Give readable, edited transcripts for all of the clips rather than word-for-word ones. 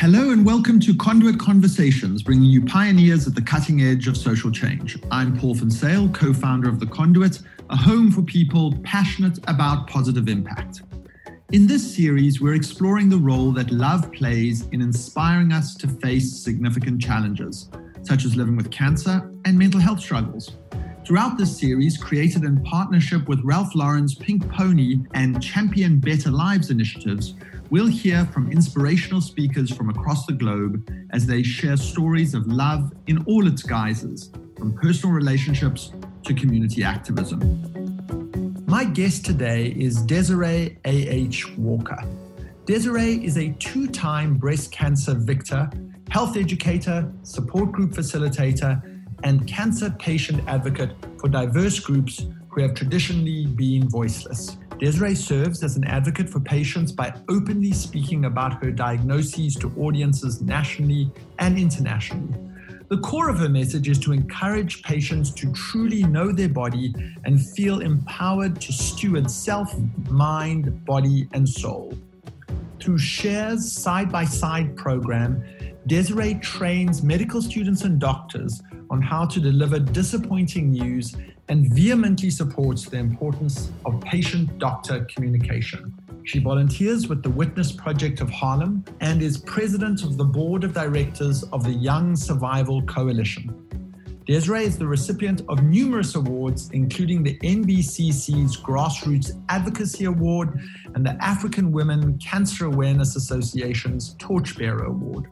Hello and welcome to Conduit Conversations, bringing you pioneers at the cutting edge of social change. I'm Paul Van Sale, co-founder of The Conduit, a home for people passionate about positive impact. In this series, we're exploring the role that love plays in inspiring us to face significant challenges, such as living with cancer and mental health struggles. Throughout this series, created in partnership with Ralph Lauren's Pink Pony and Champion Better Lives initiatives, we'll hear from inspirational speakers from across the globe as they share stories of love in all its guises, from personal relationships to community activism. My guest today is Desiree A.H. Walker. Desiree is a two-time breast cancer victor, health educator, support group facilitator, and cancer patient advocate for diverse groups who have traditionally been voiceless. Desiree serves as an advocate for patients by openly speaking about her diagnoses to audiences nationally and internationally. The core of her message is to encourage patients to truly know their body and feel empowered to steward self, mind, body, and soul. Through Share's side-by-side program, Desiree trains medical students and doctors on how to deliver disappointing news and vehemently supports the importance of patient-doctor communication. She volunteers with the Witness Project of Harlem and is president of the board of directors of the Young Survival Coalition. Desiree is the recipient of numerous awards, including the NBCC's Grassroots Advocacy Award and the African Women Cancer Awareness Association's Torchbearer Award.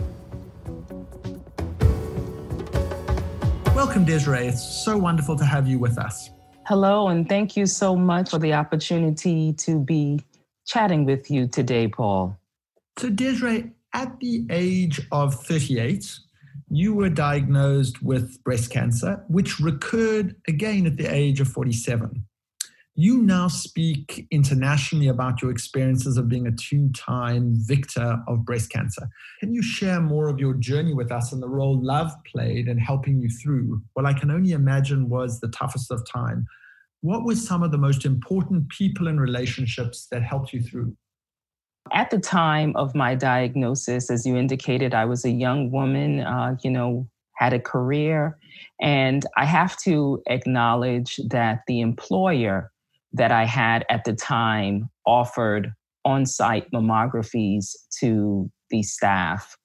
Welcome, Desiree. It's so wonderful to have you with us. Hello, and thank you so much for the opportunity to be chatting with you today, Paul. So, Desiree, at the age of 38, you were diagnosed with breast cancer, which recurred again at the age of 47. You now speak internationally about your experiences of being a two-time victor of breast cancer. Can you share more of your journey with us and the role love played in helping you through what I can only imagine was the toughest of time? What were some of the most important people and relationships that helped you through? At the time of my diagnosis, as you indicated, I was a young woman, had a career. And I have to acknowledge that the employer that I had at the time offered on-site mammographies to the staff.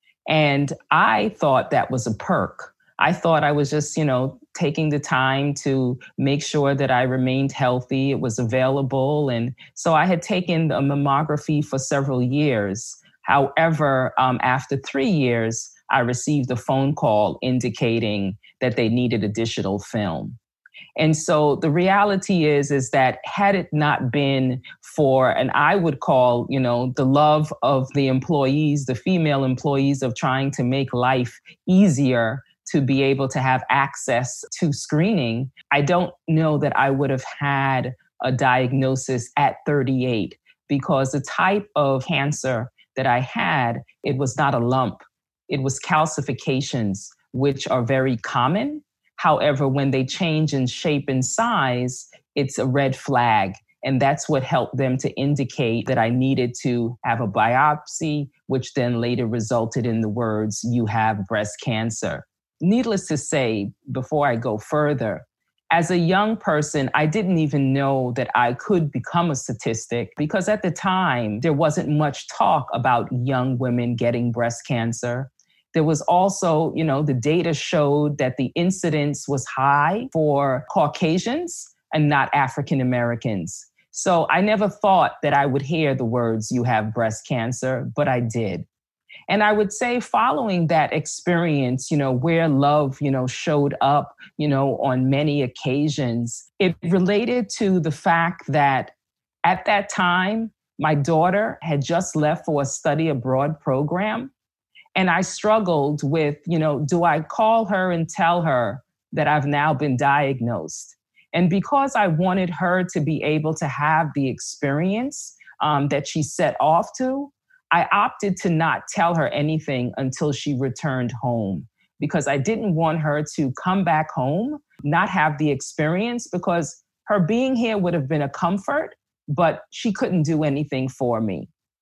And I thought that was a perk. I thought I was just, taking the time to make sure that I remained healthy. It was available. And so I had taken a mammography for several years. However, after 3 years, I received a phone call indicating that they needed additional film. And so the reality is that had it not been for, and I would call, the love of the employees, the female employees, of trying to make life easier to be able to have access to screening, I don't know that I would have had a diagnosis at 38, because the type of cancer that I had, it was not a lump. It was calcifications, which are very common. However, when they change in shape and size, it's a red flag. And that's what helped them to indicate that I needed to have a biopsy, which then later resulted in the words, "You have breast cancer." Needless to say, before I go further, as a young person, I didn't even know that I could become a statistic, because at the time, there wasn't much talk about young women getting breast cancer. There was also, the data showed that the incidence was high for Caucasians and not African Americans. So I never thought that I would hear the words, "You have breast cancer," but I did. And I would say following that experience, where love, showed up, on many occasions, it related to the fact that at that time, my daughter had just left for a study abroad program. And I struggled with, do I call her and tell her that I've now been diagnosed? And because I wanted her to be able to have the experience that she set off to, I opted to not tell her anything until she returned home, because I didn't want her to come back home, not have the experience, because her being here would have been a comfort, but she couldn't do anything for me.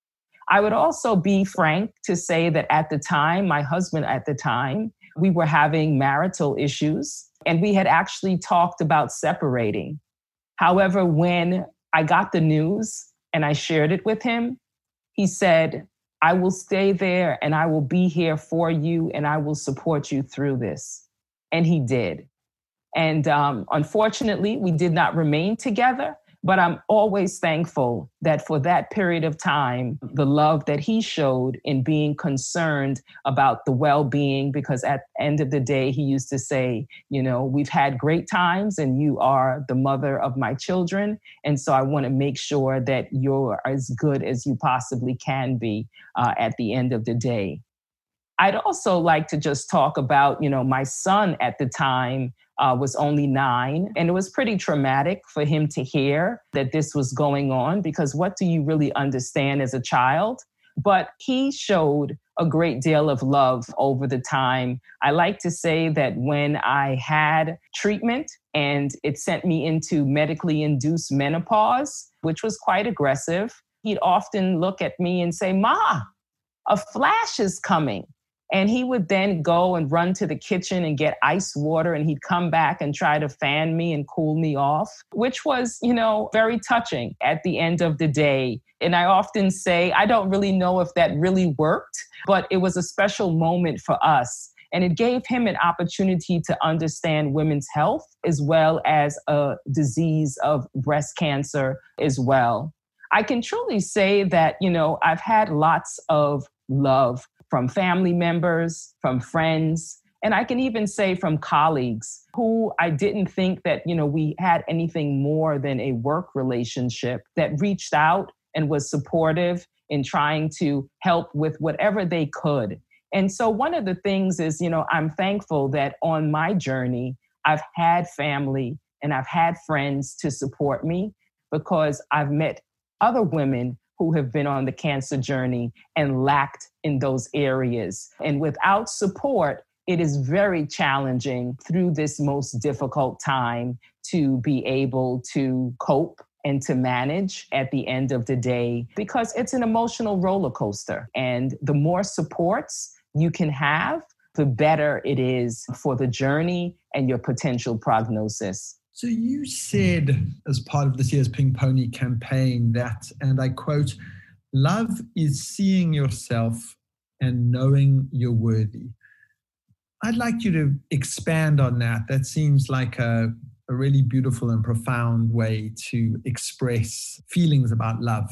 I would also be frank to say that at the time, my husband at the time, we were having marital issues and we had actually talked about separating. However, when I got the news and I shared it with him, he said, I will stay there and I will be here for you and I will support you through this. And he did. And unfortunately, we did not remain together, but I'm always thankful that for that period of time, the love that he showed in being concerned about the well-being, because at the end of the day, he used to say, we've had great times and you are the mother of my children. And so I want to make sure that you're as good as you possibly can be at the end of the day. I'd also like to just talk about, my son at the time was only 9. And it was pretty traumatic for him to hear that this was going on, because what do you really understand as a child? But he showed a great deal of love over the time. I like to say that when I had treatment and it sent me into medically induced menopause, which was quite aggressive, he'd often look at me and say, "Ma, a flash is coming." And he would then go and run to the kitchen and get ice water, and he'd come back and try to fan me and cool me off, which was, very touching at the end of the day. And I often say, I don't really know if that really worked, but it was a special moment for us. And it gave him an opportunity to understand women's health as well as a disease of breast cancer as well. I can truly say that, I've had lots of love from family members, from friends, and I can even say from colleagues who I didn't think that, we had anything more than a work relationship, that reached out and was supportive in trying to help with whatever they could. And so one of the things is, I'm thankful that on my journey, I've had family and I've had friends to support me, because I've met other women who have been on the cancer journey and lacked in those areas. And without support, it is very challenging through this most difficult time to be able to cope and to manage at the end of the day, because it's an emotional roller coaster. And the more supports you can have, the better it is for the journey and your potential prognosis. So you said, as part of this year's Pink Pony campaign, that, and I quote, "Love is seeing yourself and knowing you're worthy." I'd like you to expand on that. That seems like a really beautiful and profound way to express feelings about love.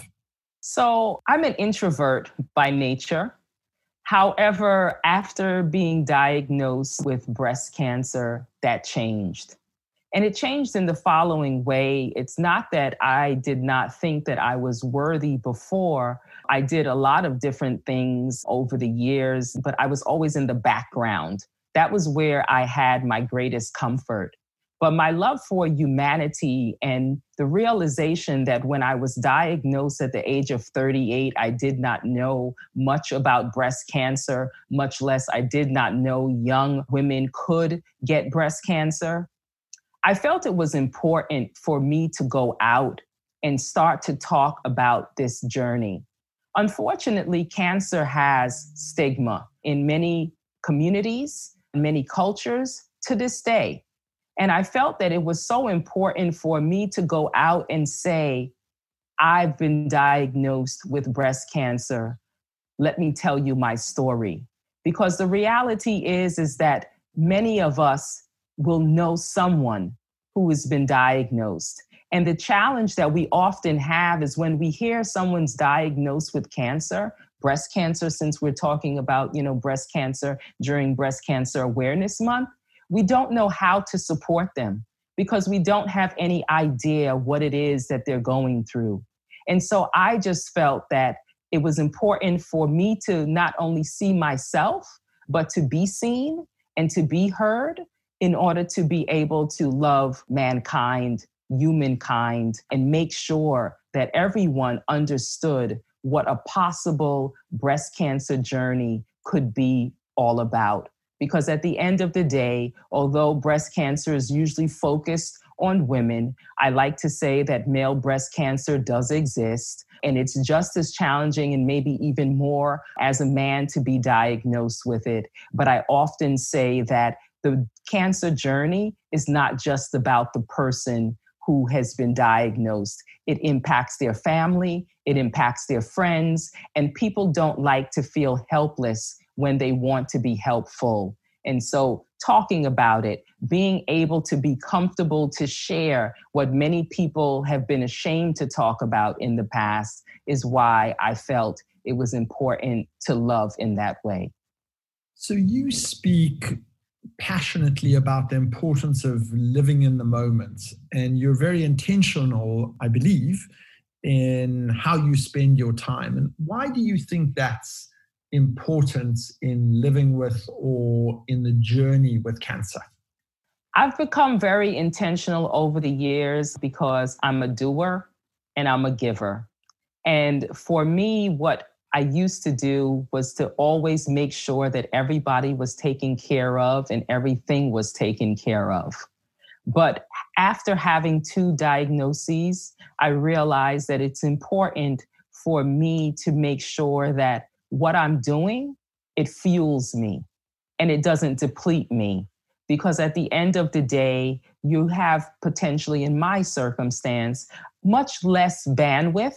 So I'm an introvert by nature. However, after being diagnosed with breast cancer, that changed. And it changed in the following way. It's not that I did not think that I was worthy before. I did a lot of different things over the years, but I was always in the background. That was where I had my greatest comfort. But my love for humanity and the realization that when I was diagnosed at the age of 38, I did not know much about breast cancer, much less I did not know young women could get breast cancer. I felt it was important for me to go out and start to talk about this journey. Unfortunately, cancer has stigma in many communities, many cultures to this day. And I felt that it was so important for me to go out and say, I've been diagnosed with breast cancer. Let me tell you my story. Because the reality is that many of us will know someone who has been diagnosed. And the challenge that we often have is when we hear someone's diagnosed with cancer, breast cancer, since we're talking about, breast cancer during Breast Cancer Awareness Month, we don't know how to support them because we don't have any idea what it is that they're going through. And so I just felt that it was important for me to not only see myself, but to be seen and to be heard in order to be able to love mankind, humankind, and make sure that everyone understood what a possible breast cancer journey could be all about. Because at the end of the day, although breast cancer is usually focused on women. I like to say that male breast cancer does exist, and it's just as challenging and maybe even more as a man to be diagnosed with it. But I often say that the cancer journey is not just about the person who has been diagnosed. It impacts their family, it impacts their friends, and people don't like to feel helpless when they want to be helpful. And so talking about it, being able to be comfortable to share what many people have been ashamed to talk about in the past is why I felt it was important to love in that way. So you speak passionately about the importance of living in the moment, and you're very intentional, I believe, in how you spend your time. And why do you think that's important in living with or in the journey with cancer? I've become very intentional over the years because I'm a doer and I'm a giver. And for me, what I used to do was to always make sure that everybody was taken care of and everything was taken care of. But after having 2 diagnoses, I realized that it's important for me to make sure that what I'm doing, it fuels me and it doesn't deplete me. Because at the end of the day, you have potentially, in my circumstance, much less bandwidth,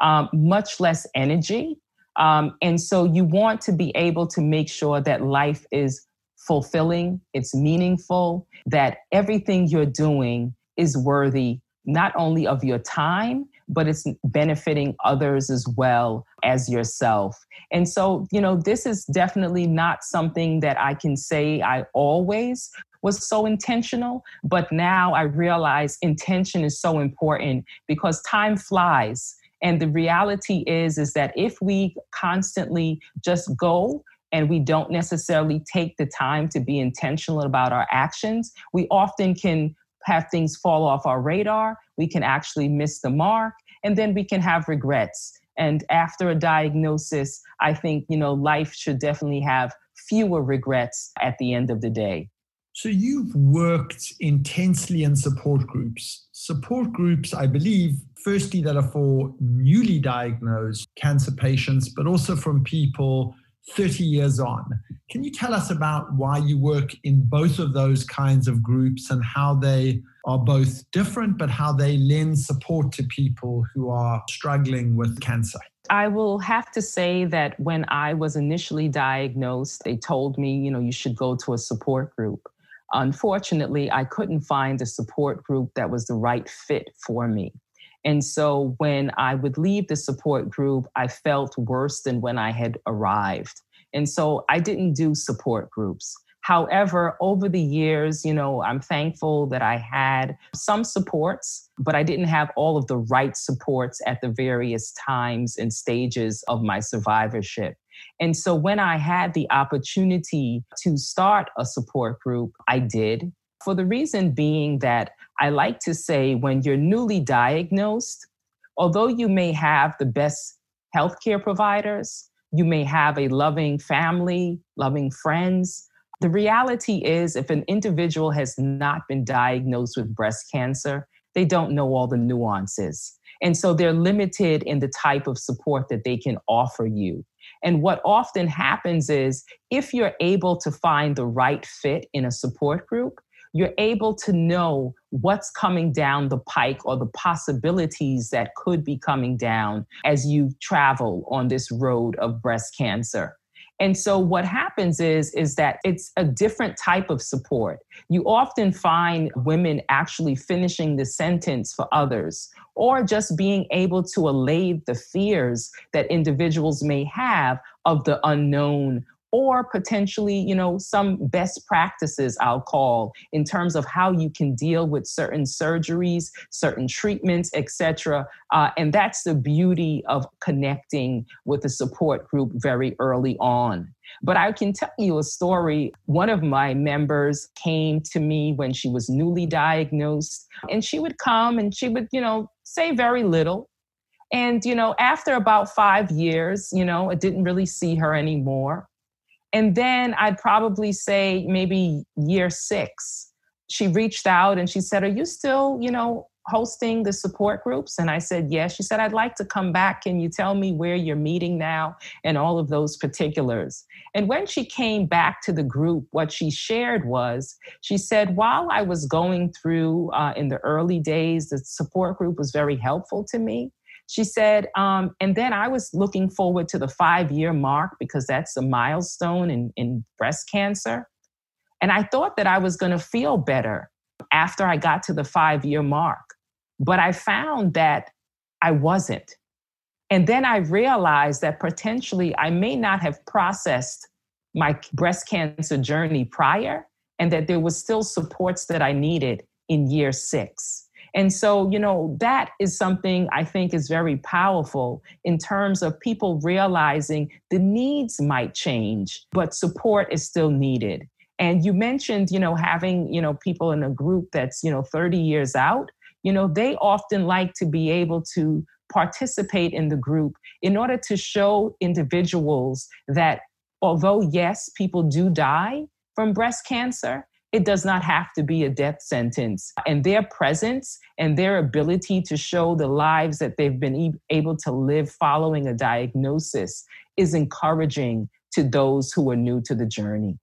much less energy. And so you want to be able to make sure that life is fulfilling, it's meaningful, that everything you're doing is worthy not only of your time, but it's benefiting others as well as yourself. And so, this is definitely not something that I can say I always was so intentional, but now I realize intention is so important because time flies. And the reality is that if we constantly just go and we don't necessarily take the time to be intentional about our actions, we often can have things fall off our radar. We can actually miss the mark, and then we can have regrets. And after a diagnosis, I think, life should definitely have fewer regrets at the end of the day. So you've worked intensely in support groups. Support groups, I believe, firstly, that are for newly diagnosed cancer patients, but also from people 30 years on. Can you tell us about why you work in both of those kinds of groups and how they are both different, but how they lend support to people who are struggling with cancer? I will have to say that when I was initially diagnosed, they told me, you should go to a support group. Unfortunately, I couldn't find a support group that was the right fit for me. And so when I would leave the support group, I felt worse than when I had arrived. And so I didn't do support groups. However, over the years, I'm thankful that I had some supports, but I didn't have all of the right supports at the various times and stages of my survivorship. And so when I had the opportunity to start a support group, I did, for the reason being that I like to say when you're newly diagnosed, although you may have the best healthcare providers, you may have a loving family, loving friends, the reality is if an individual has not been diagnosed with breast cancer, they don't know all the nuances. And so they're limited in the type of support that they can offer you. And what often happens is if you're able to find the right fit in a support group, you're able to know what's coming down the pike or the possibilities that could be coming down as you travel on this road of breast cancer. And so what happens is that it's a different type of support. You often find women actually finishing the sentence for others, or just being able to allay the fears that individuals may have of the unknown, or potentially, some best practices I'll call in terms of how you can deal with certain surgeries, certain treatments, etc. And that's the beauty of connecting with a support group very early on. But I can tell you a story. One of my members came to me when she was newly diagnosed, and she would come and she would, say very little. And, after about 5 years, I didn't really see her anymore. And then I'd probably say maybe year 6, she reached out and she said, "Are you still, hosting the support groups?" And I said, "Yes." She said, "I'd like to come back. Can you tell me where you're meeting now and all of those particulars?" And when she came back to the group, what she shared was, she said, "While I was going through in the early days, the support group was very helpful to me." She said, and then I was looking forward to the 5-year mark because that's a milestone in breast cancer. And I thought that I was going to feel better after I got to the 5-year mark. But I found that I wasn't. And then I realized that potentially I may not have processed my breast cancer journey prior, and that there was still supports that I needed in year 6. And so, that is something I think is very powerful in terms of people realizing the needs might change, but support is still needed. And you mentioned, having, people in a group that's, 30 years out, they often like to be able to participate in the group in order to show individuals that although, yes, people do die from breast cancer, it does not have to be a death sentence. And their presence and their ability to show the lives that they've been able to live following a diagnosis is encouraging to those who are new to the journey.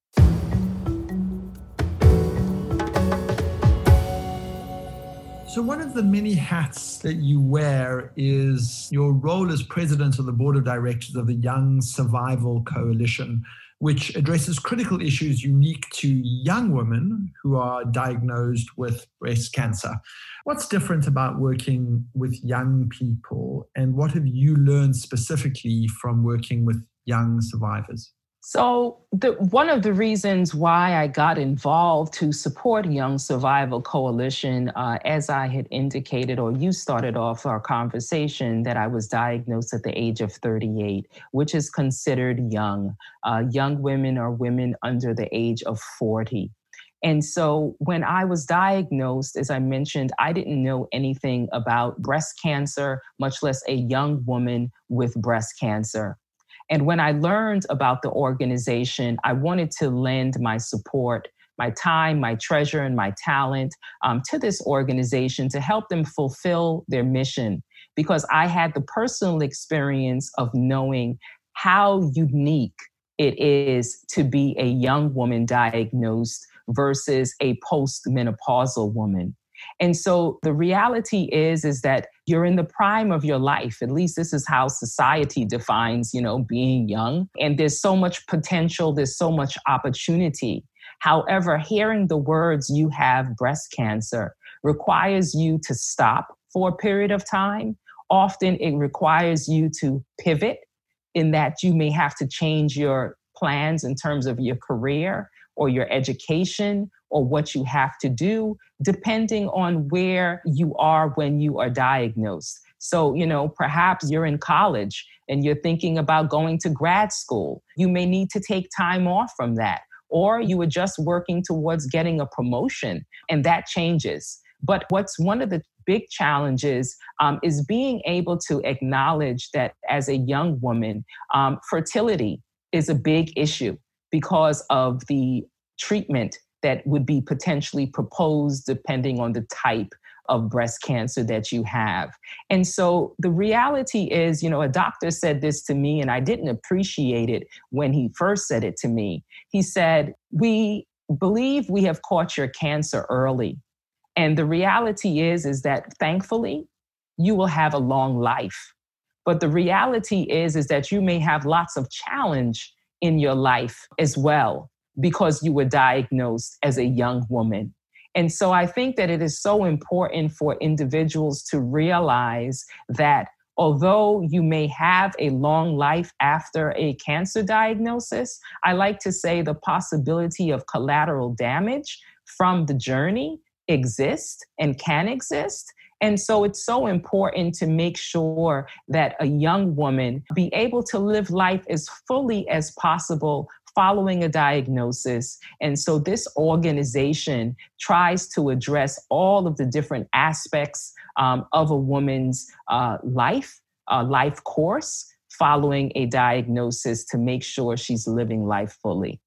So one of the many hats that you wear is your role as president of the board of directors of the Young Survival Coalition, which addresses critical issues unique to young women who are diagnosed with breast cancer. What's different about working with young people, and what have you learned specifically from working with young survivors? So one of the reasons why I got involved to support Young Survival Coalition, as I had indicated, or you started off our conversation, that I was diagnosed at the age of 38, which is considered young. Young women are women under the age of 40. And so when I was diagnosed, as I mentioned, I didn't know anything about breast cancer, much less a young woman with breast cancer. And when I learned about the organization, I wanted to lend my support, my time, my treasure, and my talent to this organization to help them fulfill their mission, because I had the personal experience of knowing how unique it is to be a young woman diagnosed versus a postmenopausal woman. And so the reality is that you're in the prime of your life. At least this is how society defines, being young. And there's so much potential. There's so much opportunity. However, hearing the words "you have breast cancer" requires you to stop for a period of time. Often it requires you to pivot, in that you may have to change your plans in terms of your career or your education or what you have to do, depending on where you are when you are diagnosed. So, perhaps you're in college and you're thinking about going to grad school. You may need to take time off from that, or you were just working towards getting a promotion, and that changes. But what's one of the big challenges is being able to acknowledge that as a young woman, fertility is a big issue because of the treatment that would be potentially proposed depending on the type of breast cancer that you have. And so the reality is, a doctor said this to me, and I didn't appreciate it when he first said it to me. He said, "We believe we have caught your cancer early. And the reality is that thankfully, you will have a long life. But the reality is that you may have lots of challenge in your life as well, because you were diagnosed as a young woman." And so I think that it is so important for individuals to realize that although you may have a long life after a cancer diagnosis, I like to say the possibility of collateral damage from the journey exists and can exist. And so it's so important to make sure that a young woman be able to live life as fully as possible following a diagnosis. And so this organization tries to address all of the different aspects of a woman's life course following a diagnosis to make sure she's living life fully.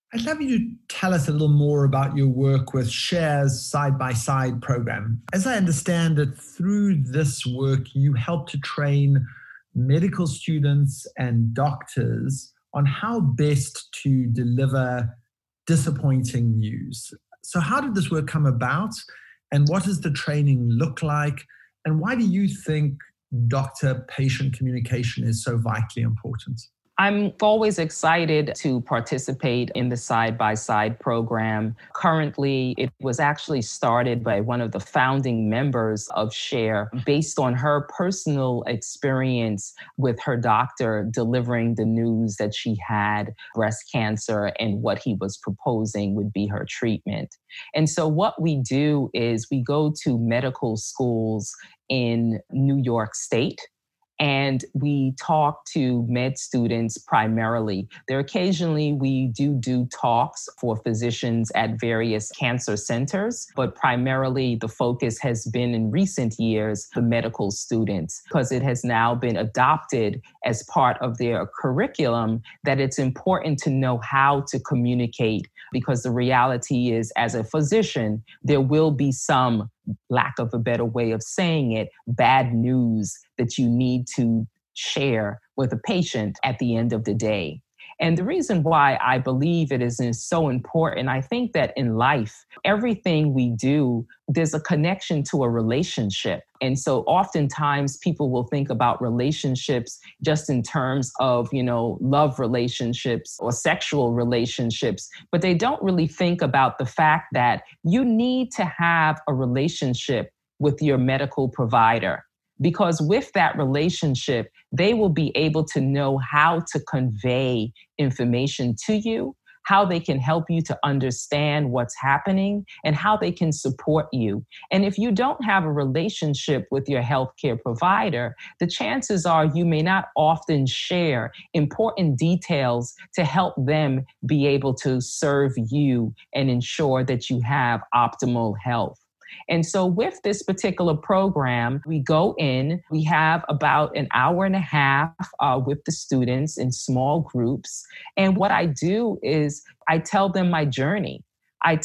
I'd love you to tell us a little more about your work with SHARE's side-by-side program. As I understand it, through this work, you help to train medical students and doctors on how best to deliver disappointing news. So how did this work come about, and what does the training look like, and why do you think doctor-patient communication is so vitally important? I'm always excited to participate in the side-by-side program. Currently, it was actually started by one of the founding members of SHARE based on her personal experience with her doctor delivering the news that she had breast cancer and what he was proposing would be her treatment. And so what we do is we go to medical schools in New York State, and we talk to med students primarily. Occasionally we do talks for physicians at various cancer centers, but primarily the focus has been in recent years the medical students, because it has now been adopted as part of their curriculum that it's important to know how to communicate, because the reality is, as a physician, there will be some, lack of a better way of saying it, bad news that you need to share with a patient at the end of the day. And the reason why I believe it is so important, I think that in life, everything we do, there's a connection to a relationship. And so oftentimes people will think about relationships just in terms of, love relationships or sexual relationships, but they don't really think about the fact that you need to have a relationship with your medical provider. Because with that relationship, they will be able to know how to convey information to you, how they can help you to understand what's happening, and how they can support you. And if you don't have a relationship with your healthcare provider, the chances are you may not often share important details to help them be able to serve you and ensure that you have optimal health. And so with this particular program, we go in, we have about an hour and a half with the students in small groups. And what I do is I tell them my journey. But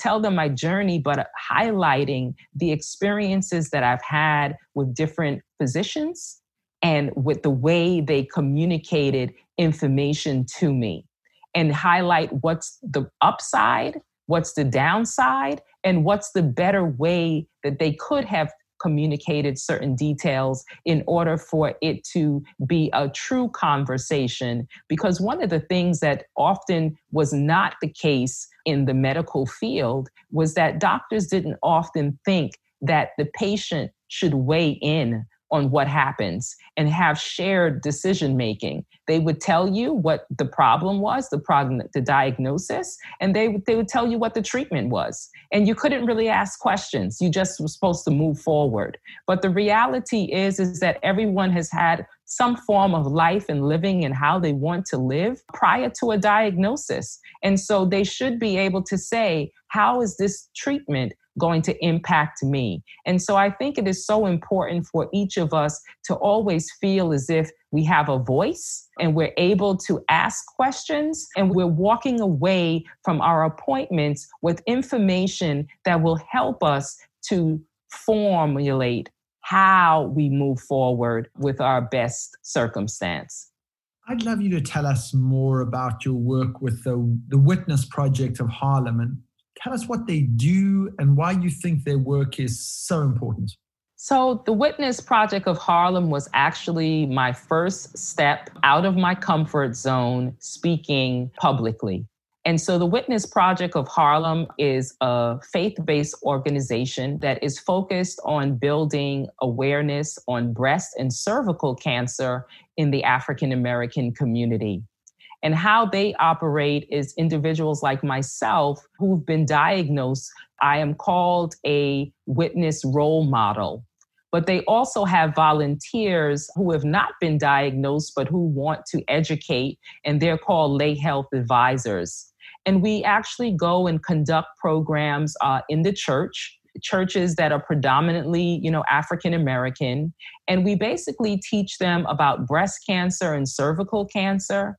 highlighting the experiences that I've had with different physicians and with the way they communicated information to me, and highlight what's the upside, what's the downside, and what's the better way that they could have communicated certain details in order for it to be a true conversation. Because one of the things that often was not the case in the medical field was that doctors didn't often think that the patient should weigh in on what happens and have shared decision making. They would tell you what the problem was, the diagnosis, and they would tell you what the treatment was. And you couldn't really ask questions. You just were supposed to move forward. But the reality is that everyone has had some form of life and living and how they want to live prior to a diagnosis. And so they should be able to say, how is this treatment going to impact me? And so I think it is so important for each of us to always feel as if we have a voice and we're able to ask questions, and we're walking away from our appointments with information that will help us to formulate how we move forward with our best circumstance. I'd love you to tell us more about your work with the Witness Project of Harlem, and tell us what they do and why you think their work is so important. So the Witness Project of Harlem was actually my first step out of my comfort zone speaking publicly. And so the Witness Project of Harlem is a faith-based organization that is focused on building awareness on breast and cervical cancer in the African American community. And how they operate is individuals like myself who've been diagnosed. I am called a witness role model. But they also have volunteers who have not been diagnosed, but who want to educate, and they're called lay health advisors. And we actually go and conduct programs in the churches that are predominantly, African American. And we basically teach them about breast cancer and cervical cancer.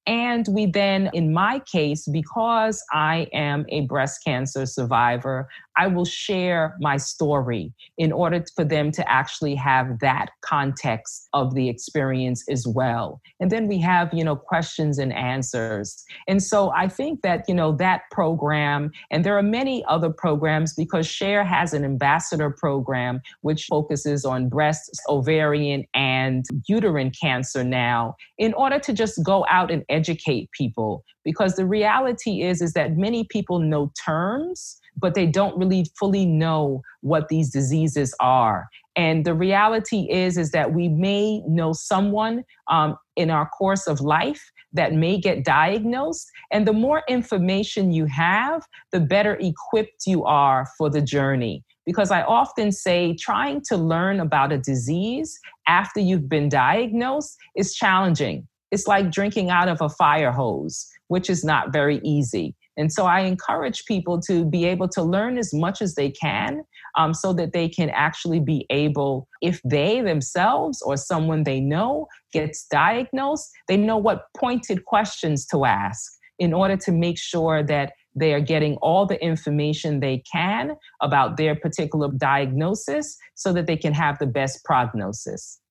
And we then, in my case, because I am a breast cancer survivor, I will share my story in order for them to actually have that context of the experience as well. And then we have, questions and answers. And so I think that, that program, and there are many other programs because SHARE has an ambassador program which focuses on breast, ovarian, and uterine cancer now, in order to just go out and educate people. Because the reality is that many people know terms, but they don't really fully know what these diseases are. And the reality is that we may know someone in our course of life that may get diagnosed. And the more information you have, the better equipped you are for the journey. Because I often say trying to learn about a disease after you've been diagnosed is challenging. It's like drinking out of a fire hose, which is not very easy. And so I encourage people to be able to learn as much as they can so that they can actually be able, if they themselves or someone they know gets diagnosed, they know what pointed questions to ask in order to make sure that they are getting all the information they can about their particular diagnosis so that they can have the best prognosis.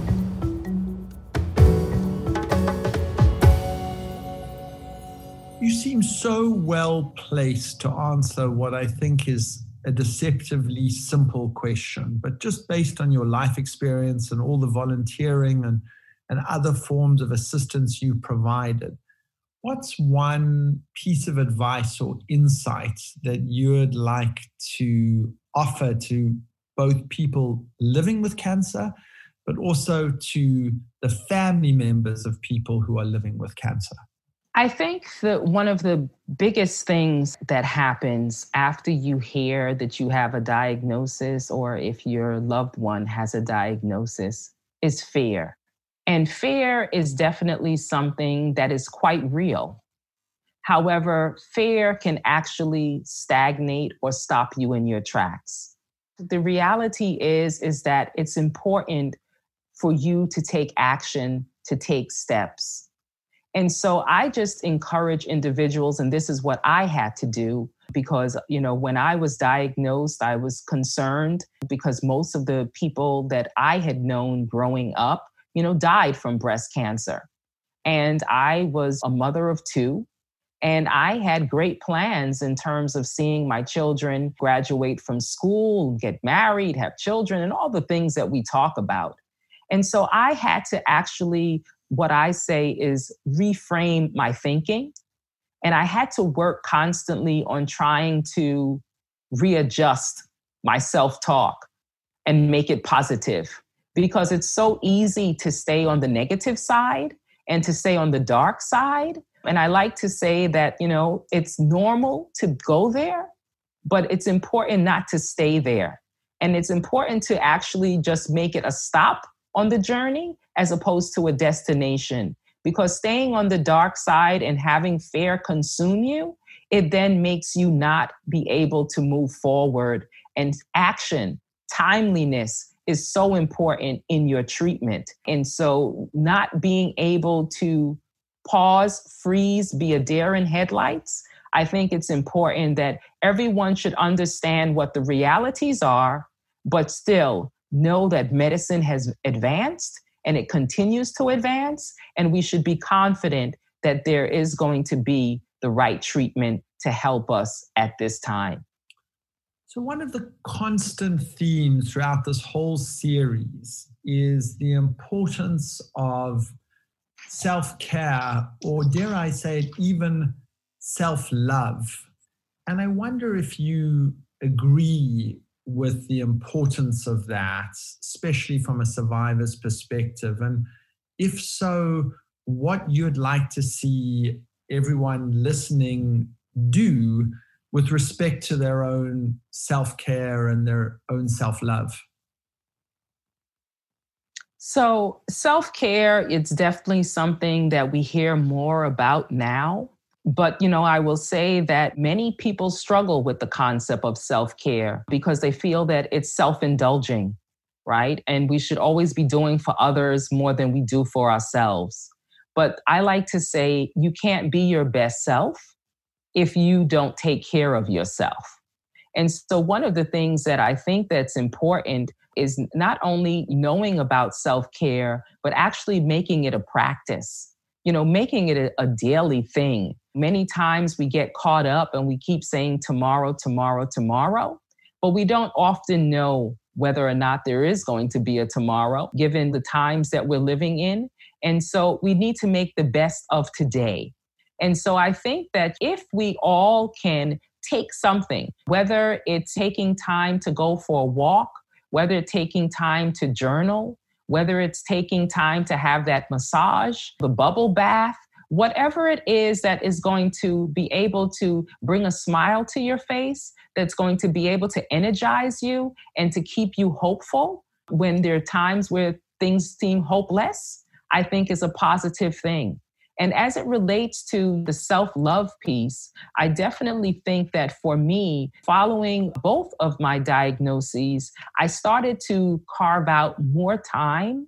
You seem so well placed to answer what I think is a deceptively simple question, but just based on your life experience and all the volunteering and other forms of assistance you provided, what's one piece of advice or insight that you'd like to offer to both people living with cancer, but also to the family members of people who are living with cancer? I think that one of the biggest things that happens after you hear that you have a diagnosis, or if your loved one has a diagnosis, is fear. And fear is definitely something that is quite real. However, fear can actually stagnate or stop you in your tracks. The reality is that it's important for you to take action, to take steps. And so I just encourage individuals, and this is what I had to do because, when I was diagnosed, I was concerned because most of the people that I had known growing up, died from breast cancer. And I was a mother of two, and I had great plans in terms of seeing my children graduate from school, get married, have children, and all the things that we talk about. And so I had to actually, what I say is reframe my thinking. And I had to work constantly on trying to readjust my self-talk and make it positive, because it's so easy to stay on the negative side and to stay on the dark side. And I like to say that, it's normal to go there, but it's important not to stay there. And it's important to actually just make it a stop on the journey as opposed to a destination. Because staying on the dark side and having fear consume you, it then makes you not be able to move forward. And action, timeliness is so important in your treatment. And so not being able to pause, freeze, be a deer in headlights, I think it's important that everyone should understand what the realities are, but still know that medicine has advanced and it continues to advance, and we should be confident that there is going to be the right treatment to help us at this time. So one of the constant themes throughout this whole series is the importance of self-care, or dare I say it, even self-love. And I wonder if you agree with the importance of that, especially from a survivor's perspective. And if so, what you'd like to see everyone listening do with respect to their own self-care and their own self-love. So self-care, it's definitely something that we hear more about now. But, I will say that many people struggle with the concept of self-care because they feel that it's self-indulging, right? And we should always be doing for others more than we do for ourselves. But I like to say you can't be your best self if you don't take care of yourself. And so one of the things that I think that's important is not only knowing about self-care, but actually making it a practice, making it a daily thing. Many times we get caught up and we keep saying tomorrow, tomorrow, tomorrow, but we don't often know whether or not there is going to be a tomorrow, given the times that we're living in. And so we need to make the best of today. And so I think that if we all can take something, whether it's taking time to go for a walk, whether it's taking time to journal, whether it's taking time to have that massage, the bubble bath, whatever it is that is going to be able to bring a smile to your face, that's going to be able to energize you and to keep you hopeful when there are times where things seem hopeless, I think is a positive thing. And as it relates to the self-love piece, I definitely think that for me, following both of my diagnoses, I started to carve out more time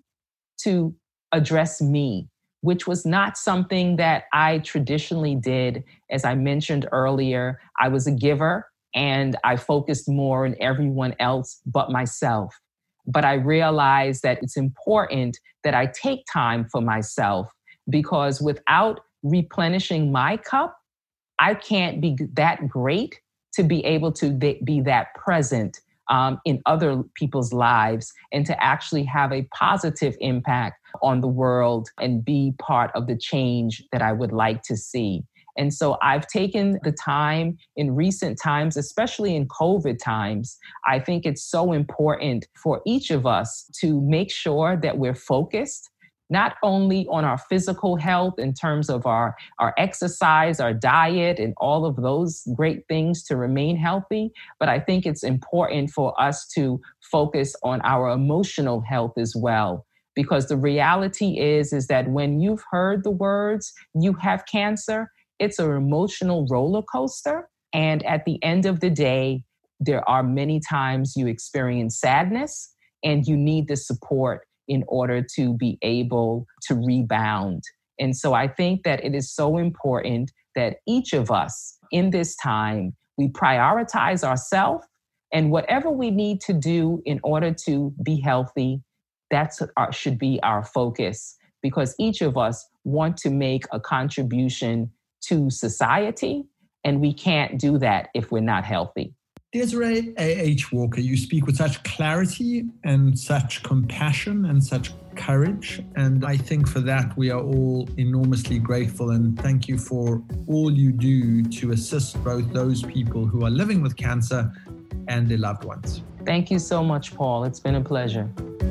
to address me, which was not something that I traditionally did. As I mentioned earlier, I was a giver and I focused more on everyone else but myself. But I realized that it's important that I take time for myself, because without replenishing my cup, I can't be that great to be able to be that present in other people's lives and to actually have a positive impact on the world and be part of the change that I would like to see. And so I've taken the time in recent times, especially in COVID times. I think it's so important for each of us to make sure that we're focused, not only on our physical health in terms of our exercise, our diet, and all of those great things to remain healthy, but I think it's important for us to focus on our emotional health as well. Because the reality is that when you've heard the words, you have cancer, it's an emotional roller coaster. And at the end of the day, there are many times you experience sadness and you need the support in order to be able to rebound. And so I think that it is so important that each of us in this time, we prioritize ourselves, and whatever we need to do in order to be healthy, that should be our focus, because each of us want to make a contribution to society, and we can't do that if we're not healthy. Desiree A.H. Walker, you speak with such clarity and such compassion and such courage. And I think for that, we are all enormously grateful. And thank you for all you do to assist both those people who are living with cancer and their loved ones. Thank you so much, Paul. It's been a pleasure.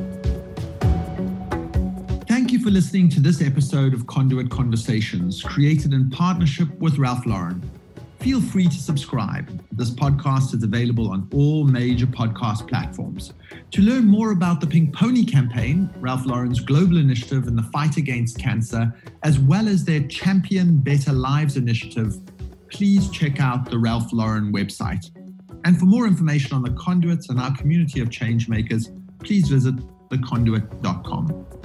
Thank you for listening to this episode of Conduit Conversations, created in partnership with Ralph Lauren. Feel free to subscribe. This podcast is available on all major podcast platforms. To learn more about the Pink Pony campaign, Ralph Lauren's global initiative in the fight against cancer, as well as their Champion Better Lives initiative, please check out the Ralph Lauren website. And for more information on the Conduits and our community of changemakers, please visit theconduit.com.